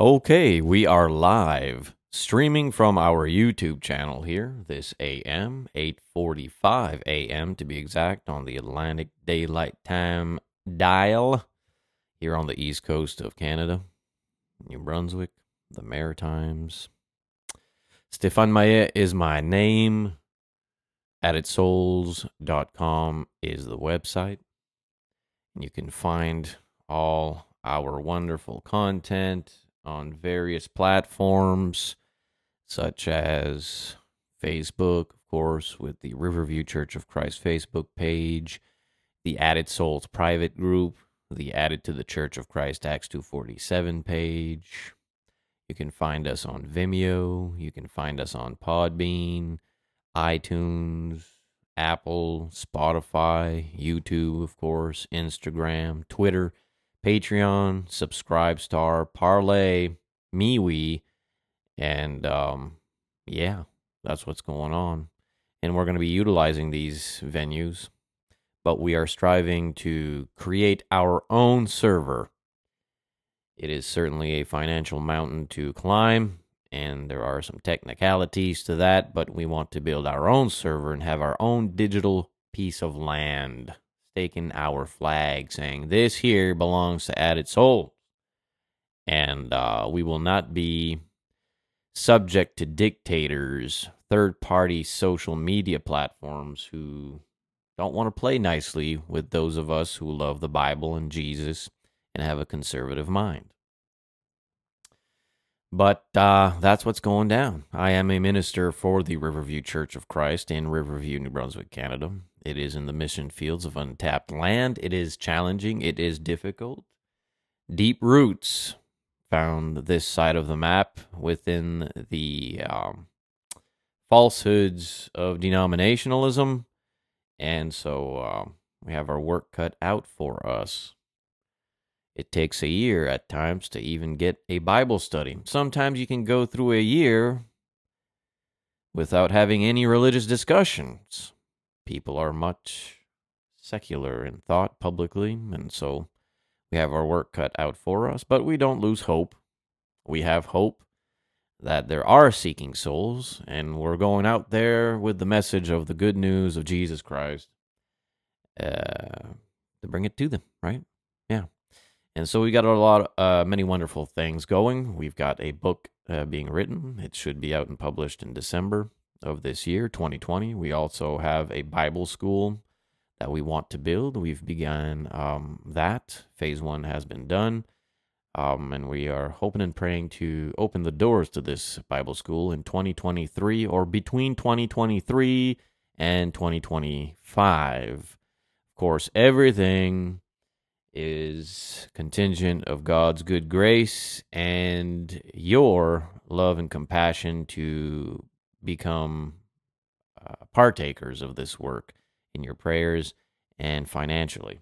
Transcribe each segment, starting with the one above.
Okay, we are live, streaming from our YouTube channel here, this AM, 8:45 AM to be exact, on the Atlantic Daylight Time dial, here on the east coast of Canada, New Brunswick, the Maritimes. Stéphane Maillet is my name. AddedSouls.com is the website. You can find all our wonderful content on various platforms, such as Facebook, of course, with the Riverview Church of Christ Facebook page, the Added Souls private group, the Added to the Church of Christ Acts 247 page. You can find us on Vimeo. You can find us on Podbean, iTunes, Apple, Spotify, YouTube, of course, Instagram, Twitter, Patreon, Subscribestar, Parlay, MeWe, and yeah, that's what's going on. And we're going to be utilizing these venues, but we are striving to create our own server. It is certainly a financial mountain to climb, and there are some technicalities to that, but we want to build our own server and have our own digital piece of land, staking our flag, saying this here belongs to Added Soul. And we will not be subject to dictators, third-party social media platforms who don't want to play nicely with those of us who love the Bible and Jesus and have a conservative mind. But that's what's going down. I am a minister for the Riverview Church of Christ in Riverview, New Brunswick, Canada. It is in the mission fields of untapped land. It is challenging. It is difficult. Deep roots found this side of the map within the falsehoods of denominationalism. And so we have our work cut out for us. It takes a year at times to even get a Bible study. Sometimes you can go through a year without having any religious discussions. People are much secular in thought publicly, and so we have our work cut out for us, but we don't lose hope. We have hope that there are seeking souls, and we're going out there with the message of the good news of Jesus Christ to bring it to them, right? Yeah. And so we got many wonderful things going. We've got a book being written. It should be out and published in December of this year, 2020. We also have a Bible school that we want to build. We've begun that. Phase 1 has been done. And we are hoping and praying to open the doors to this Bible school in 2023 or between 2023 and 2025. Of course, everything is contingent of God's good grace and your love and compassion to become partakers of this work in your prayers and financially.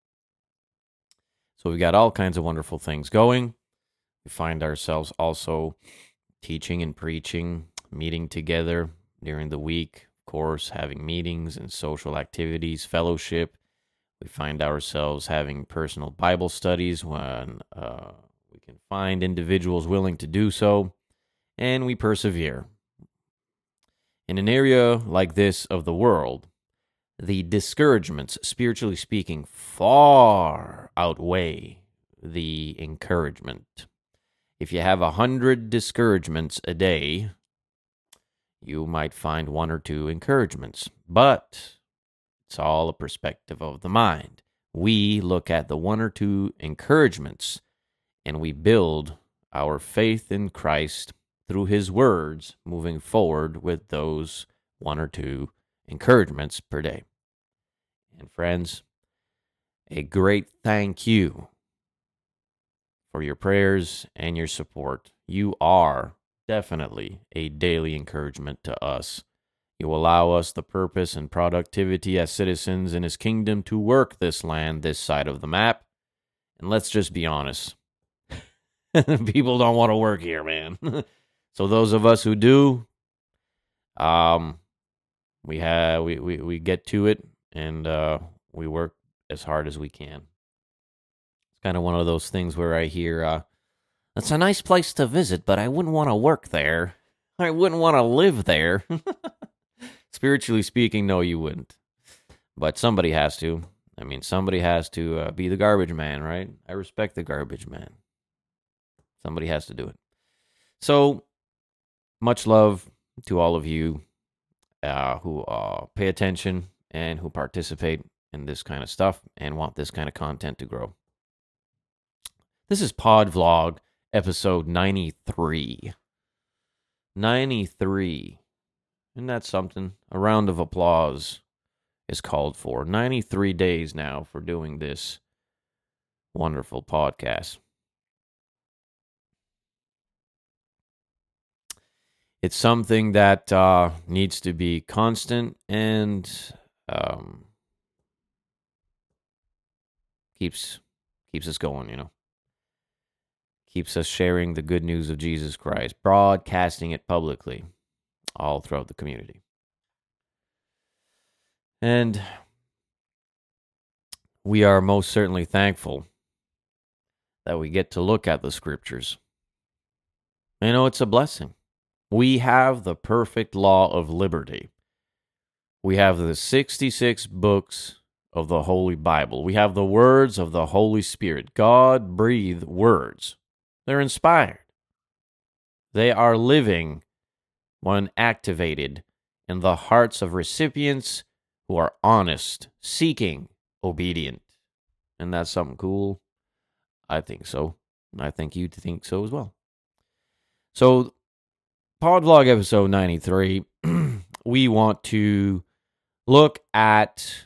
So we've got all kinds of wonderful things going. We find ourselves also teaching and preaching, meeting together during the week, of course, having meetings and social activities, fellowship. We find ourselves having personal Bible studies when we can find individuals willing to do so, and we persevere. In an area like this of the world, the discouragements, spiritually speaking, far outweigh the encouragement. If you have 100 discouragements a day, you might find 1 or 2 encouragements, but it's all a perspective of the mind. We look at the 1 or 2 encouragements, and we build our faith in Christ through His words, moving forward with those 1 or 2 encouragements per day. And friends, a great thank you for your prayers and your support. You are definitely a daily encouragement to us. You allow us the purpose and productivity as citizens in His kingdom to work this land, this side of the map. And let's just be honest. People don't want to work here, man. So those of us who do, we get to it, and we work as hard as we can. It's kind of one of those things where I hear It's a nice place to visit, but I wouldn't want to work there. I wouldn't want to live there. Spiritually speaking, no, you wouldn't. But somebody has to. I mean, somebody has to be the garbage man, right? I respect the garbage man. Somebody has to do it. So, much love to all of you who pay attention and who participate in this kind of stuff and want this kind of content to grow. This is Pod Vlog episode 93. 93. Isn't that something? A round of applause is called for. 93 days now for doing this wonderful podcast. It's something that needs to be constant and keeps us going, you know. Keeps us sharing the good news of Jesus Christ, broadcasting it publicly all throughout the community. And we are most certainly thankful that we get to look at the scriptures. You know, it's a blessing. We have the perfect law of liberty. We have the 66 books of the Holy Bible. We have the words of the Holy Spirit. God-breathed words. They're inspired. They are living when activated in the hearts of recipients who are honest, seeking, obedient. And that's something cool. I think so. I think you think so as well. So, Podvlog episode 93, we want to look at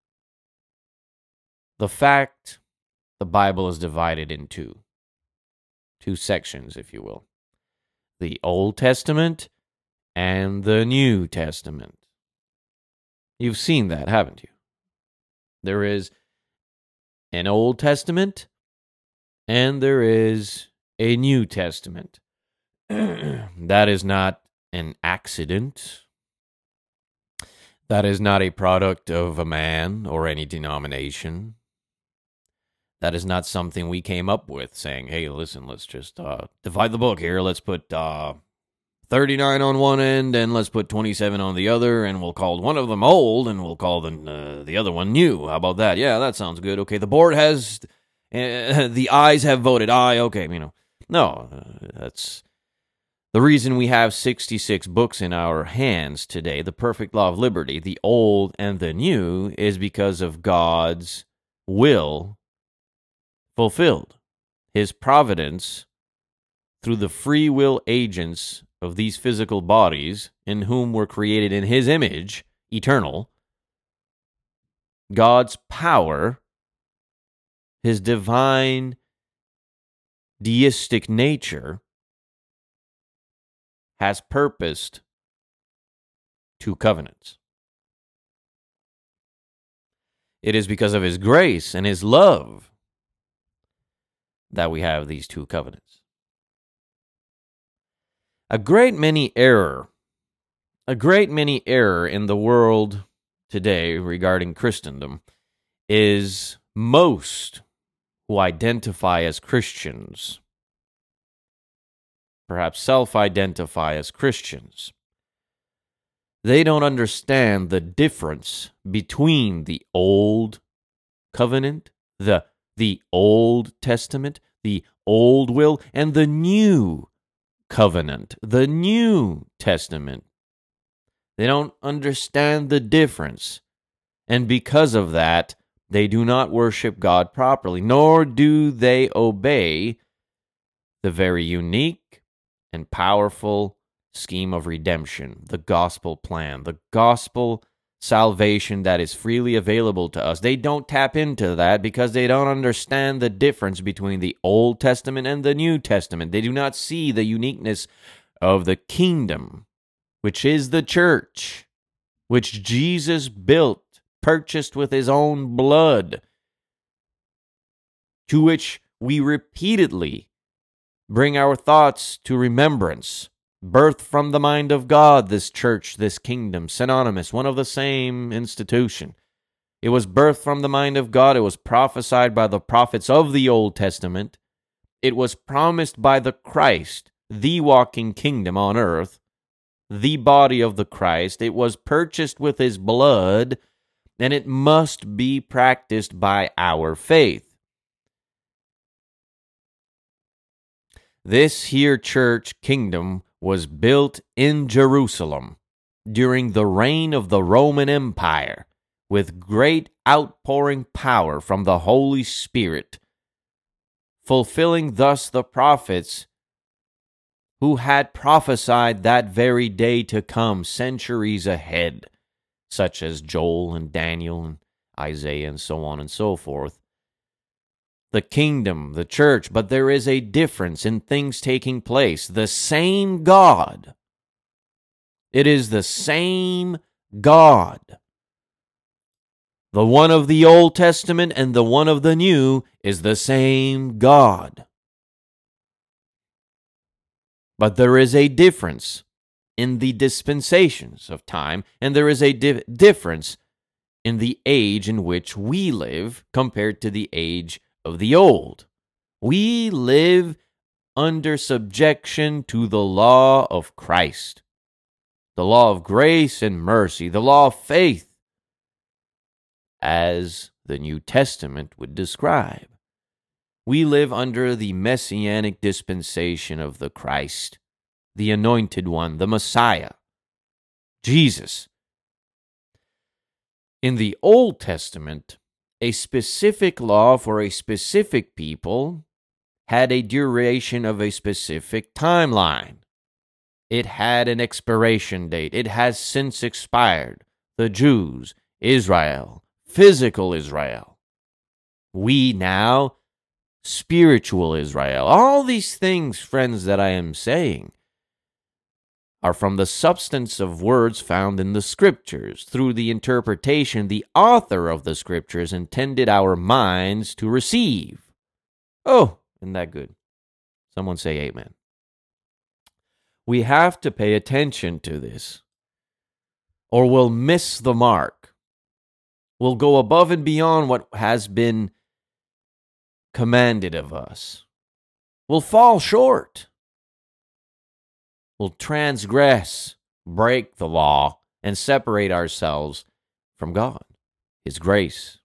the fact the Bible is divided into two sections, if you will. The Old Testament and the New Testament. You've seen that, haven't you? There is an Old Testament and there is a New Testament. That is not an accident. That is not a product of a man or any denomination. That is not something we came up with, saying, hey, listen, let's just divide the book here. Let's put 39 on one end, and let's put 27 on the other, and we'll call one of them old, and we'll call the other one new. How about that? Yeah, that sounds good. Okay, the board has, the ayes have voted aye. Okay, you know. No, that's the reason we have 66 books in our hands today, the perfect law of liberty, the old and the new, is because of God's will fulfilled. His providence through the free will agents of these physical bodies, in whom were created in his image, eternal. God's power, his divine deistic nature, has purposed two covenants. It is because of his grace and his love that we have these two covenants. A great many error in the world today regarding Christendom is most who identify as Christians, perhaps self-identify as Christians. They don't understand the difference between the Old Covenant, the Old Testament, the Old Will, and the New Covenant, the New Testament. They don't understand the difference. And because of that, they do not worship God properly, nor do they obey the very unique and powerful scheme of redemption, the gospel plan, the gospel salvation that is freely available to us. They don't tap into that because they don't understand the difference between the Old Testament and the New Testament. They do not see the uniqueness of the kingdom, which is the church, which Jesus built, purchased with his own blood, to which we repeatedly bring our thoughts to remembrance. Birthed from the mind of God, this church, this kingdom, synonymous, one of the same institution. It was birthed from the mind of God. It was prophesied by the prophets of the Old Testament. It was promised by the Christ, the walking kingdom on earth, the body of the Christ. It was purchased with his blood, and it must be practiced by our faith. This here church kingdom was built in Jerusalem during the reign of the Roman Empire, with great outpouring power from the Holy Spirit, fulfilling thus the prophets who had prophesied that very day to come centuries ahead, such as Joel and Daniel and Isaiah and so on and so forth. The kingdom, the church, but there is a difference in things taking place. The same God. It is the same God. The one of the Old Testament and the one of the New is the same God. But there is a difference in the dispensations of time, and there is a difference in the age in which we live compared to the age of the old. We live under subjection to the law of Christ, the law of grace and mercy, the law of faith, as the New Testament would describe. We live under the messianic dispensation of the Christ, the Anointed One, the Messiah, Jesus. In the Old Testament, a specific law for a specific people had a duration of a specific timeline. It had an expiration date. It has since expired. The Jews, Israel, physical Israel. We now, spiritual Israel. All these things, friends, that I am saying are from the substance of words found in the Scriptures. Through the interpretation, the author of the Scriptures intended our minds to receive. Oh, isn't that good? Someone say amen. We have to pay attention to this, or we'll miss the mark. We'll go above and beyond what has been commanded of us. We'll fall short. We'll transgress, break the law, and separate ourselves from God, His grace.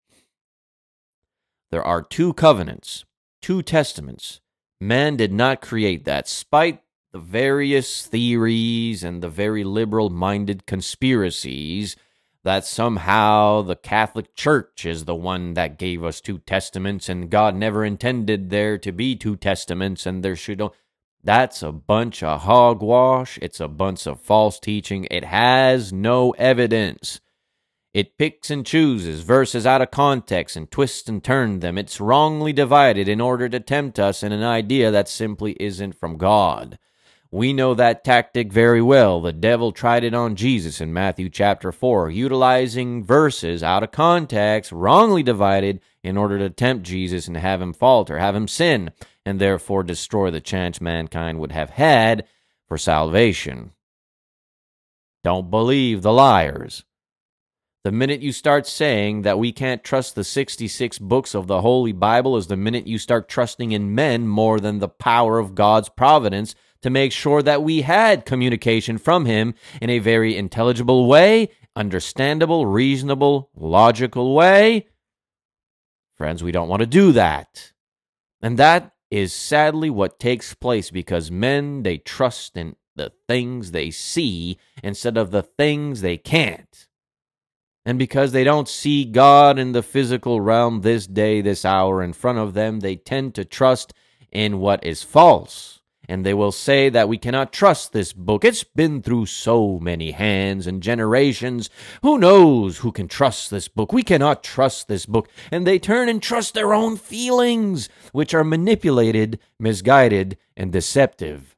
There are two covenants, two testaments. Man did not create that, despite the various theories and the very liberal-minded conspiracies that somehow the Catholic Church is the one that gave us two testaments and God never intended there to be two testaments and there should... That's a bunch of hogwash. It's a bunch of false teaching. It has no evidence. It picks and chooses verses out of context and twists and turns them. It's wrongly divided in order to tempt us in an idea that simply isn't from God. We know that tactic very well. The devil tried it on Jesus in Matthew chapter 4, utilizing verses out of context, wrongly divided, in order to tempt Jesus and have him falter, have him sin, and therefore destroy the chance mankind would have had for salvation. Don't believe the liars. The minute you start saying that we can't trust the 66 books of the Holy Bible is the minute you start trusting in men more than the power of God's providence to make sure that we had communication from Him in a very intelligible way, understandable, reasonable, logical way. Friends, we don't want to do that. And that is sadly what takes place because men, they trust in the things they see instead of the things they can't. And because they don't see God in the physical realm this day, this hour in front of them, they tend to trust in what is false. And they will say that we cannot trust this book. It's been through so many hands and generations. Who knows who can trust this book? We cannot trust this book. And they turn and trust their own feelings, which are manipulated, misguided, and deceptive.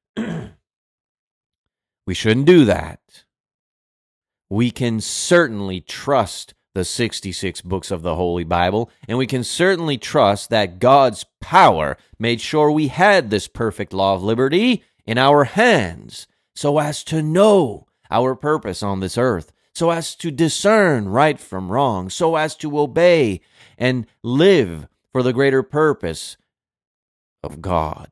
We shouldn't do that. We can certainly trust the 66 books of the Holy Bible, and we can certainly trust that God's power made sure we had this perfect law of liberty in our hands, so as to know our purpose on this earth, so as to discern right from wrong, so as to obey and live for the greater purpose of God.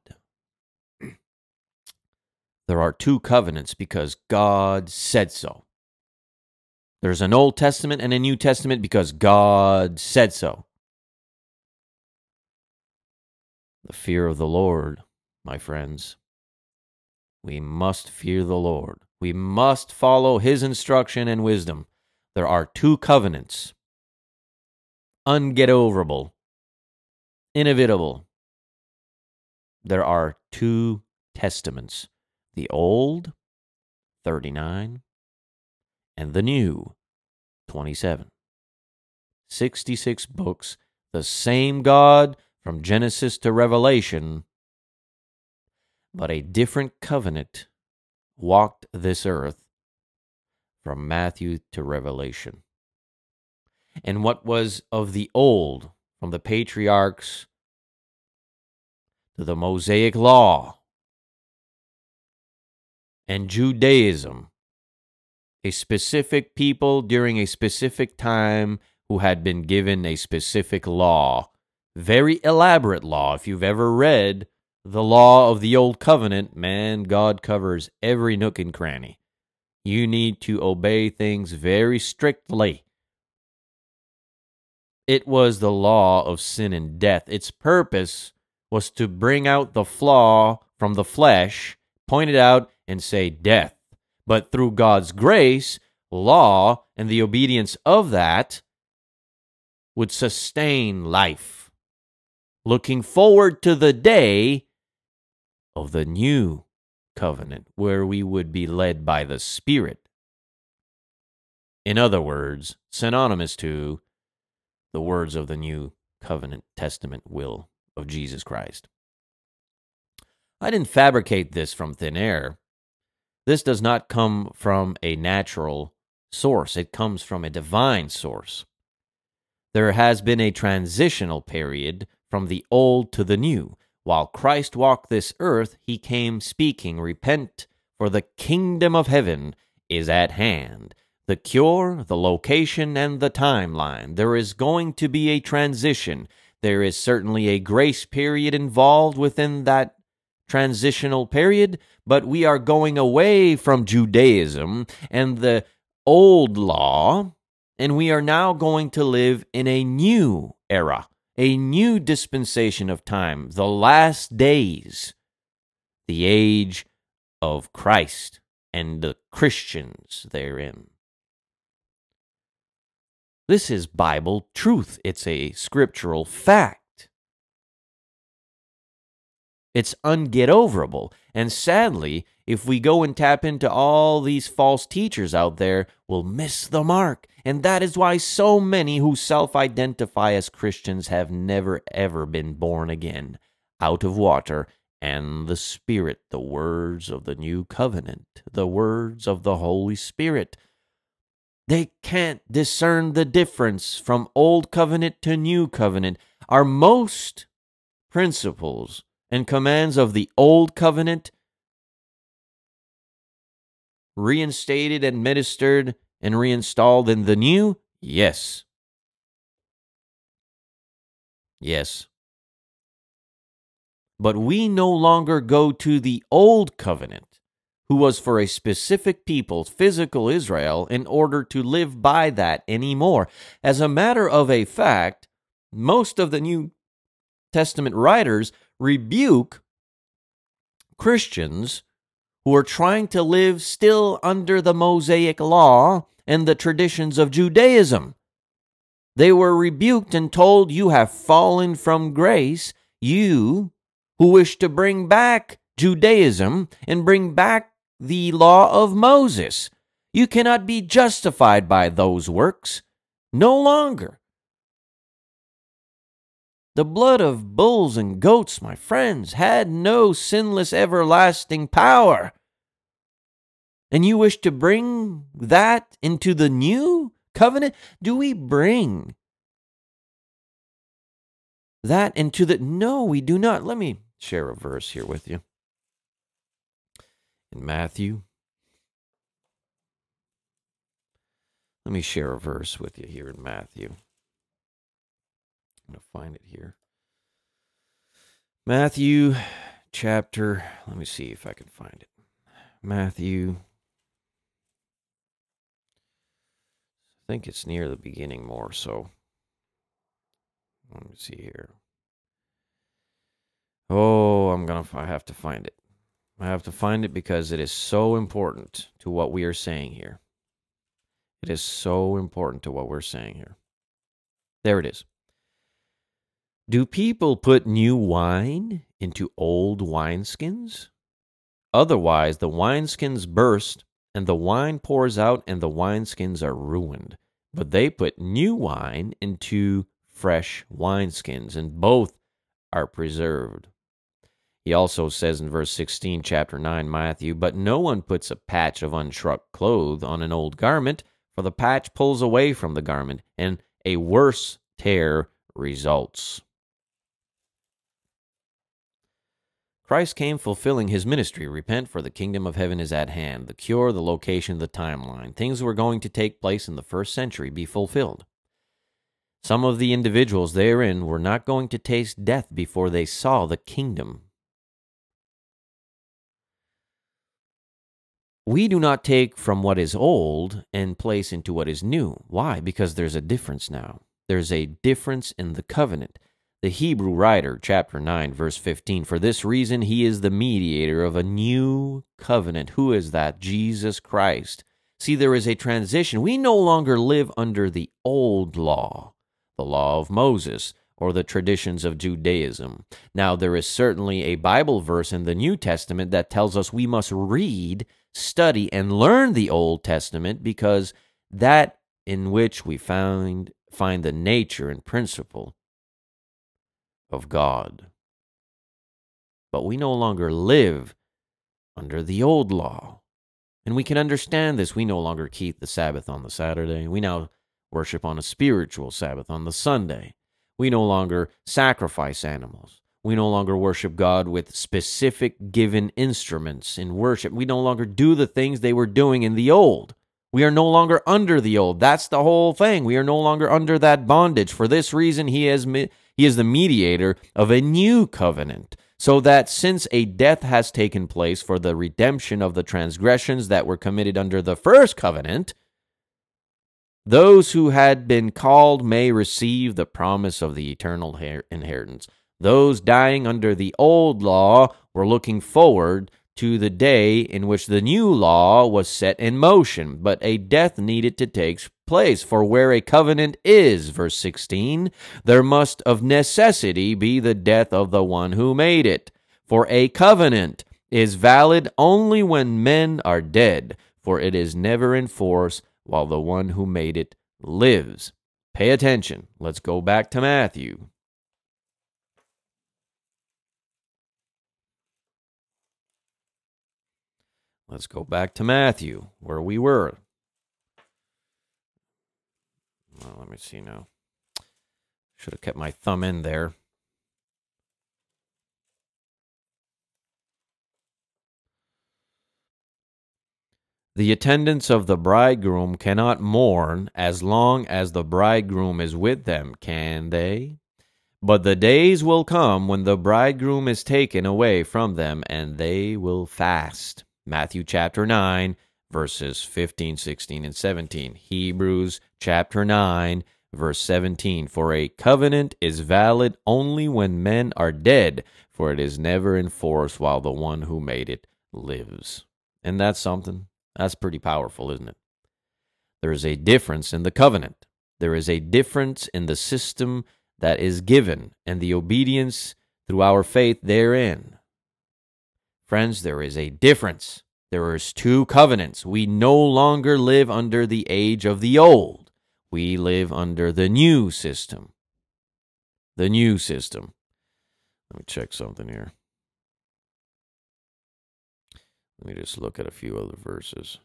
There are two covenants because God said so. There's an Old Testament and a New Testament because God said so. The fear of the Lord, my friends. We must fear the Lord. We must follow His instruction and wisdom. There are two covenants. Unget-overable. Inevitable. There are two testaments. The Old, 39, and the New, 27. 66 books, the same God from Genesis to Revelation, but a different covenant walked this earth from Matthew to Revelation. And what was of the old, from the patriarchs to the Mosaic Law and Judaism, a specific people during a specific time who had been given a specific law, very elaborate law. If you've ever read the law of the Old Covenant, man, God covers every nook and cranny. You need to obey things very strictly. It was the law of sin and death. Its purpose was to bring out the flaw from the flesh, point it out, and say death. But through God's grace, law, and the obedience of that would sustain life. Looking forward to the day of the new covenant, where we would be led by the Spirit. In other words, synonymous to the words of the new covenant testament will of Jesus Christ. I didn't fabricate this from thin air. This does not come from a natural source. It comes from a divine source. There has been a transitional period from the old to the new. While Christ walked this earth, he came speaking, "Repent, for the kingdom of heaven is at hand." The cure, the location, and the timeline. There is going to be a transition. There is certainly a grace period involved within that transitional period, but we are going away from Judaism and the old law, and we are now going to live in a new era, a new dispensation of time, the last days, the age of Christ and the Christians therein. This is Bible truth. It's a scriptural fact. It's unget-overable. And sadly, if we go and tap into all these false teachers out there, we'll miss the mark. And that is why so many who self-identify as Christians have never, ever been born again, out of water and the Spirit, the words of the new covenant, the words of the Holy Spirit. They can't discern the difference from old covenant to new covenant. Are most principles and commands of the old covenant reinstated, administered, and reinstalled in the new? Yes. Yes. But we no longer go to the old covenant, who was for a specific people, physical Israel, in order to live by that anymore. As a matter of a fact, most of the New Testament writers rebuke Christians who are trying to live still under the Mosaic law and the traditions of Judaism. They were rebuked and told, "You have fallen from grace, you who wish to bring back Judaism and bring back the law of Moses. You cannot be justified by those works. No longer. The blood of bulls and goats, my friends, had no sinless everlasting power. And you wish to bring that into the new covenant? Do we bring that into the... No, we do not. Let me share a verse here with you. In Matthew. Let me share a verse with you here in Matthew. I'm going to find it here. Matthew chapter, let me see if I can find it. Matthew, I think it's near the beginning more, so let me see here. Oh, I have to find it. I have to find it because it is so important to what we are saying here. It is so important to what we're saying here. There it is. Do people put new wine into old wineskins? Otherwise, the wineskins burst, and the wine pours out, and the wineskins are ruined. But they put new wine into fresh wineskins, and both are preserved. He also says in verse 16, chapter 9, Matthew, but no one puts a patch of unshrunk cloth on an old garment, for the patch pulls away from the garment, and a worse tear results. Christ came fulfilling his ministry. Repent, for the kingdom of heaven is at hand. The cure, the location, the timeline. Things were going to take place in the first century be fulfilled. Some of the individuals therein were not going to taste death before they saw the kingdom. We do not take from what is old and place into what is new. Why? Because there's a difference now. There's a difference in the covenant. The Hebrew writer, chapter 9, verse 15, for this reason he is the mediator of a new covenant. Who is that? Jesus Christ. See, there is a transition. We no longer live under the old law, the law of Moses, or the traditions of Judaism. Now, there is certainly a Bible verse in the New Testament that tells us we must read, study, and learn the Old Testament, because that in which we find the nature and principle of God. But we no longer live under the old law. And we can understand this. We no longer keep the Sabbath on the Saturday. We now worship on a spiritual Sabbath on the Sunday. We no longer sacrifice animals. We no longer worship God with specific given instruments in worship. We no longer do the things they were doing in the old. We are no longer under the old. That's the whole thing. We are no longer under that bondage. For this reason, he is the mediator of a new covenant, so that since a death has taken place for the redemption of the transgressions that were committed under the first covenant, those who had been called may receive the promise of the eternal inheritance. Those dying under the old law were looking forward to the day in which the new law was set in motion, but a death needed to take place. For where a covenant is, verse 16, there must of necessity be the death of the one who made it. For a covenant is valid only when men are dead, for it is never in force while the one who made it lives. Pay attention. Let's go back to Matthew. Let's go back to Matthew, where we were. Well, let me see now. Should have kept my thumb in there. The attendants of the bridegroom cannot mourn as long as the bridegroom is with them, can they? But the days will come when the bridegroom is taken away from them, and they will fast. Matthew chapter 9, verses 15, 16, and 17. Hebrews chapter 9, verse 17. For a covenant is valid only when men are dead, for it is never in force while the one who made it lives. And that's something. That's pretty powerful, isn't it? There is a difference in the covenant. There is a difference in the system that is given and the obedience through our faith therein. Friends, there is a difference. There is two covenants. We no longer live under the age of the old. We live under the new system. The new system. Let me check something here. Let me just look at a few other verses.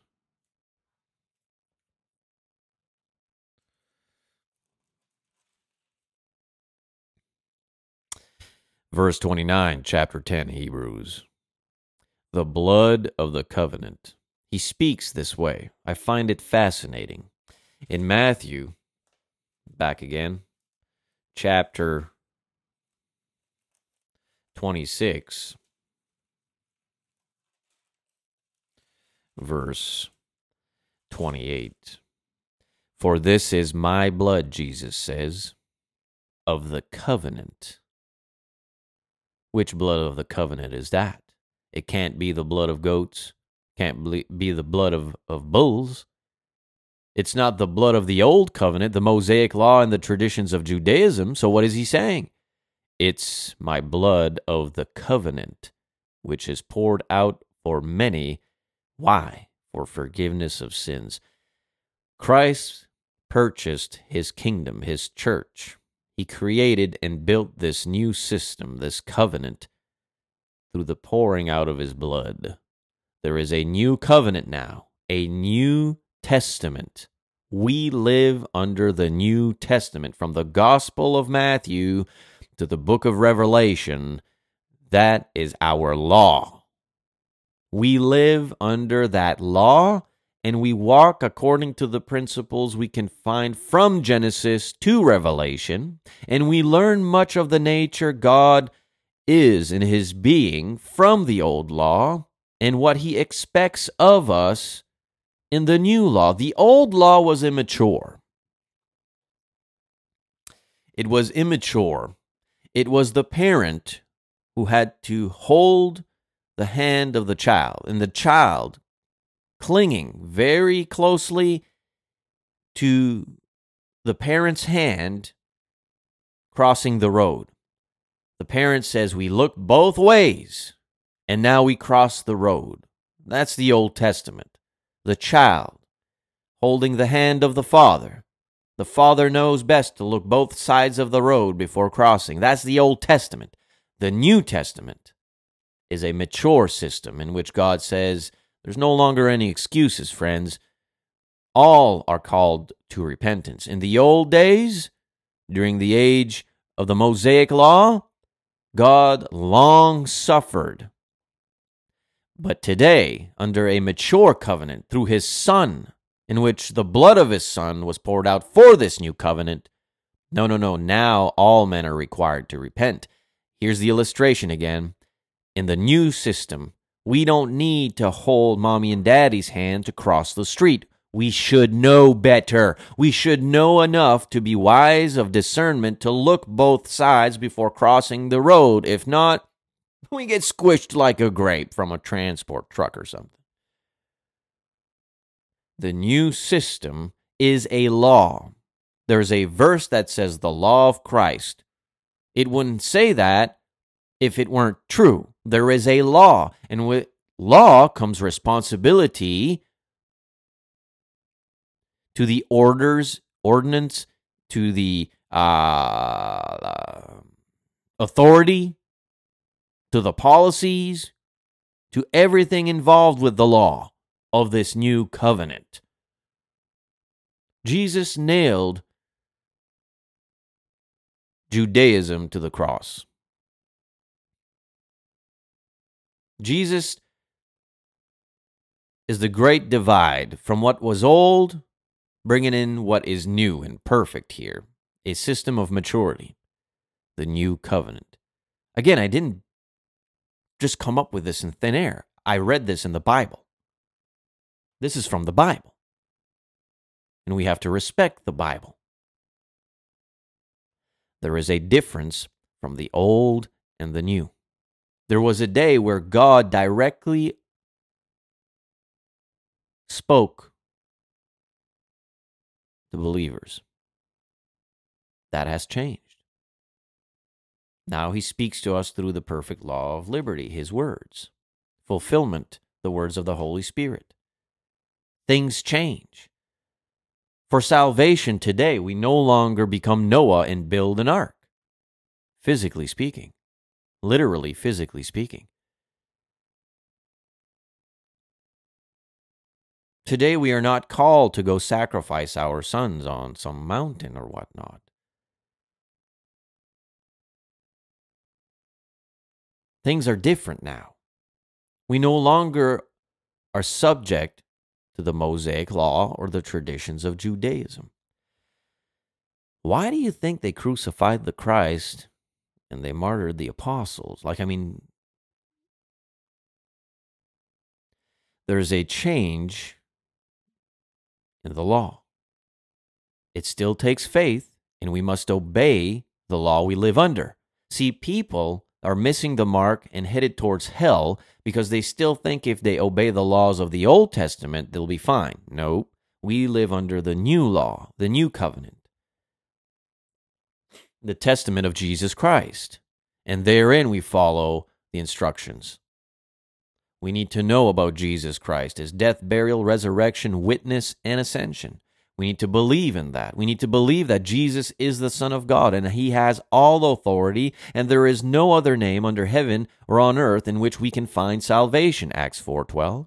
Verse 29, chapter 10, Hebrews. The blood of the covenant. He speaks this way. I find it fascinating. In Matthew, back again, chapter 26, verse 28. For this is my blood, Jesus says, of the covenant. Which blood of the covenant is that? It can't be the blood of goats, can't be the blood of bulls. It's not the blood of the old covenant, the Mosaic law and the traditions of Judaism. So what is he saying? It's my blood of the covenant, which is poured out for many. Why? For forgiveness of sins. Christ purchased his kingdom, his church. He created and built this new system, this covenant, through the pouring out of his blood. There is a new covenant now, a new testament. We live under the New Testament. From the Gospel of Matthew to the book of Revelation, that is our law. We live under that law, and we walk according to the principles we can find from Genesis to Revelation, and we learn much of the nature God is in his being from the old law and what he expects of us in the new law. The old law was immature. It was immature. It was the parent who had to hold the hand of the child, and the child clinging very closely to the parent's hand, crossing the road. The parent says, we look both ways, and now we cross the road. That's the Old Testament. The child holding the hand of the father. The father knows best to look both sides of the road before crossing. That's the Old Testament. The New Testament is a mature system in which God says, there's no longer any excuses, friends. All are called to repentance. In the old days, during the age of the Mosaic law, God long suffered. But today, under a mature covenant through his Son, in which the blood of his Son was poured out for this new covenant, no, now all men are required to repent. Here's the illustration again. In the new system, we don't need to hold mommy and daddy's hand to cross the street. We should know better. We should know enough to be wise of discernment to look both sides before crossing the road. If not, we get squished like a grape from a transport truck or something. The new system is a law. There's a verse that says the law of Christ. It wouldn't say that if it weren't true. There is a law, and with law comes responsibility to the ordinance, to the authority, to the policies, to everything involved with the law of this new covenant. Jesus nailed Judaism to the cross. Jesus is the great divide from what was old, bringing in what is new and perfect here, a system of maturity, the new covenant. Again, I didn't just come up with this in thin air. I read this in the Bible. This is from the Bible. And we have to respect the Bible. There is a difference from the old and the new. There was a day where God directly spoke to believers. That has changed. Now he speaks to us through the perfect law of liberty, his words. Fulfillment, the words of the Holy Spirit. Things change. For salvation today, we no longer become Noah and build an ark. Physically speaking. Literally, physically speaking. Today we are not called to go sacrifice our sons on some mountain or whatnot. Things are different now. We no longer are subject to the Mosaic law or the traditions of Judaism. Why do you think they crucified the Christ and they martyred the apostles. There's a change in the law. It still takes faith, and we must obey the law we live under. See, people are missing the mark and headed towards hell because they still think if they obey the laws of the Old Testament, they'll be fine. No, we live under the new law, the new covenant, the testament of Jesus Christ. And therein we follow the instructions. We need to know about Jesus Christ, his death, burial, resurrection, witness, and ascension. We need to believe in that. We need to believe that Jesus is the Son of God and he has all authority, and there is no other name under heaven or on earth in which we can find salvation, Acts 4:12.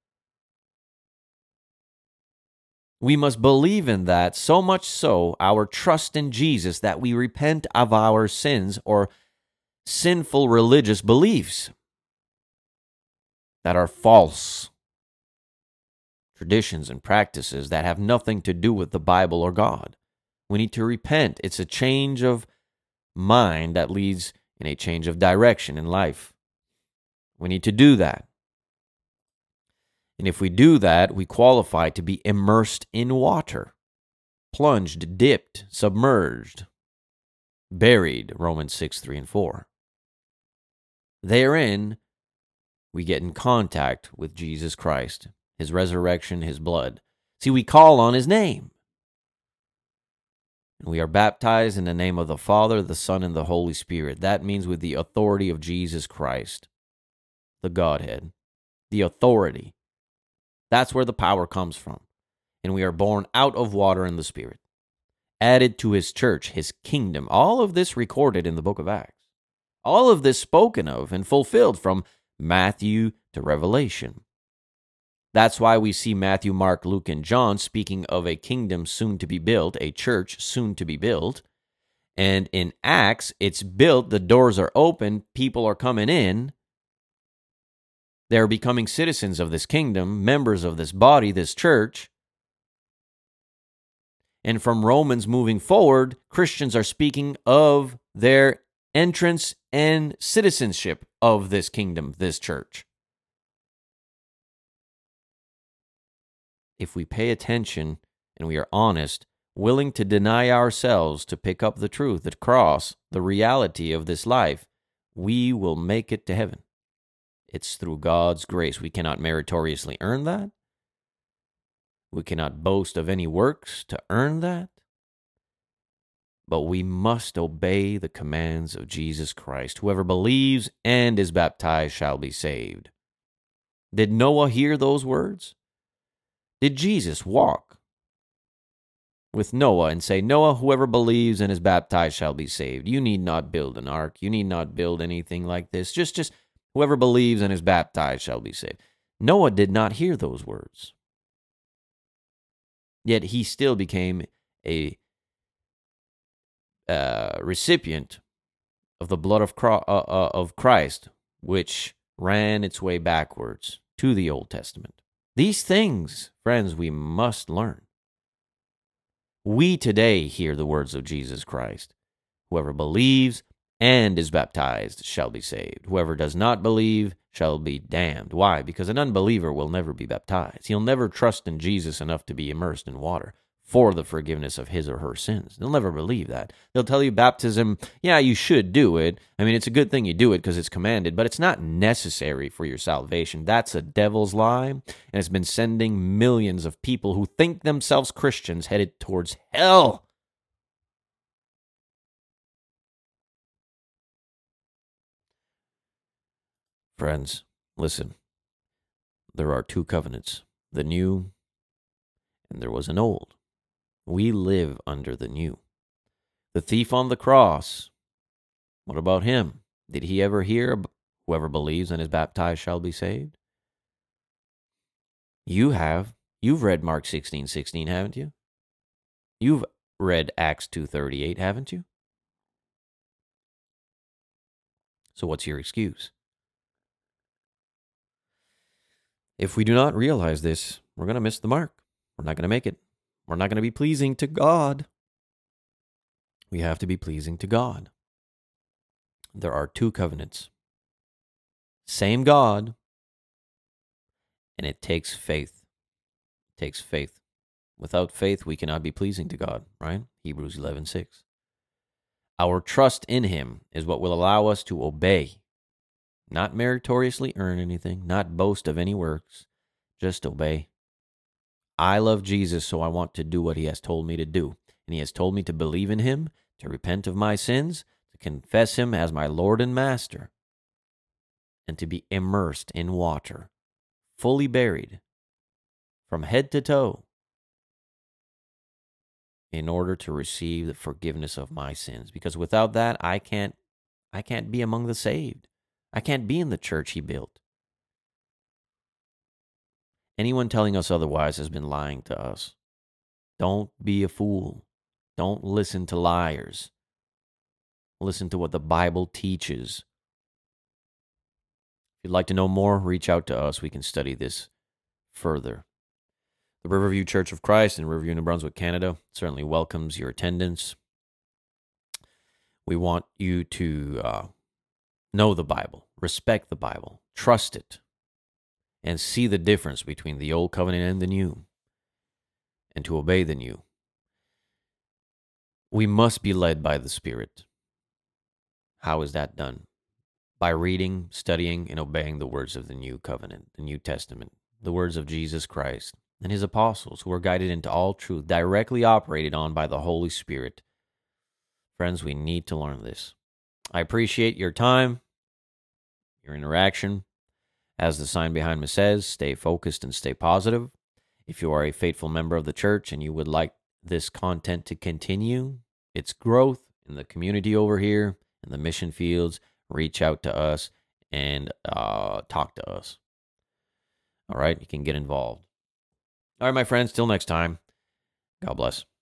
We must believe in that, so much so, our trust in Jesus, that we repent of our sins or sinful religious beliefs that are false traditions and practices that have nothing to do with the Bible or God. We need to repent. It's a change of mind that leads in a change of direction in life. We need to do that. And if we do that, we qualify to be immersed in water, plunged, dipped, submerged, buried, Romans 6:3 and 4. Therein, we get in contact with Jesus Christ, his resurrection, his blood. See, we call on his name. And we are baptized in the name of the Father, the Son, and the Holy Spirit. That means with the authority of Jesus Christ, the Godhead. The authority. That's where the power comes from. And we are born out of water and the Spirit. Added to his church, his kingdom. All of this recorded in the book of Acts. All of this spoken of and fulfilled from Matthew to Revelation. That's why we see Matthew, Mark, Luke, and John speaking of a kingdom soon to be built, a church soon to be built. And in Acts, it's built, the doors are open, people are coming in. They're becoming citizens of this kingdom, members of this body, this church. And from Romans moving forward, Christians are speaking of their entrance and citizenship of this kingdom, this church. If we pay attention and we are honest, willing to deny ourselves to pick up the truth, the cross, the reality of this life, we will make it to heaven. It's through God's grace. We cannot meritoriously earn that. We cannot boast of any works to earn that. But we must obey the commands of Jesus Christ. Whoever believes and is baptized shall be saved. Did Noah hear those words? Did Jesus walk with Noah and say, Noah, whoever believes and is baptized shall be saved? You need not build an ark. You need not build anything like this. Just whoever believes and is baptized shall be saved. Noah did not hear those words. Yet he still became a recipient of the blood of Christ, which ran its way backwards to the Old Testament. These things, friends, we must learn. We today hear the words of Jesus Christ. Whoever believes and is baptized shall be saved. Whoever does not believe shall be damned. Why? Because an unbeliever will never be baptized. He'll never trust in Jesus enough to be immersed in water for the forgiveness of his or her sins. They'll never believe that. They'll tell you baptism, yeah, you should do it. I mean, it's a good thing you do it because it's commanded, but it's not necessary for your salvation. That's a devil's lie, and it's been sending millions of people who think themselves Christians headed towards hell. Friends, listen. There are two covenants, the new and there was an old. We live under the new. The thief on the cross, what about him? Did he ever hear, whoever believes and is baptized shall be saved? You have. You've read Mark 16:16, haven't you? You've read Acts 2:38, haven't you? So what's your excuse? If we do not realize this, we're going to miss the mark. We're not going to make it. We're not going to be pleasing to God. We have to be pleasing to God. there are two covenants. Same God, and it takes faith. It takes faith. Without faith, we cannot be pleasing to God, right? Hebrews 11:6. Our trust in him is what will allow us to obey, not meritoriously earn anything, not boast of any works, just obey. I love Jesus, so I want to do what he has told me to do. And he has told me to believe in him, to repent of my sins, to confess him as my Lord and Master, and to be immersed in water, fully buried, from head to toe, in order to receive the forgiveness of my sins. Because without that, I can't be among the saved. I can't be in the church he built. Anyone telling us otherwise has been lying to us. Don't be a fool. Don't listen to liars. Listen to what the Bible teaches. If you'd like to know more, reach out to us. We can study this further. The Riverview Church of Christ in Riverview, New Brunswick, Canada certainly welcomes your attendance. We want you to know the Bible, respect the Bible, trust it, and see the difference between the old covenant and the new, and to obey the new. We must be led by the Spirit. How is that done? By reading, studying, and obeying the words of the new covenant, the New Testament, the words of Jesus Christ and his apostles, who are guided into all truth, directly operated on by the Holy Spirit. Friends, we need to learn this. I appreciate your time, your interaction. As the sign behind me says, stay focused and stay positive. If you are a faithful member of the church and you would like this content to continue, its growth in the community over here, in the mission fields, reach out to us and talk to us. All right, you can get involved. All right, my friends, till next time, God bless.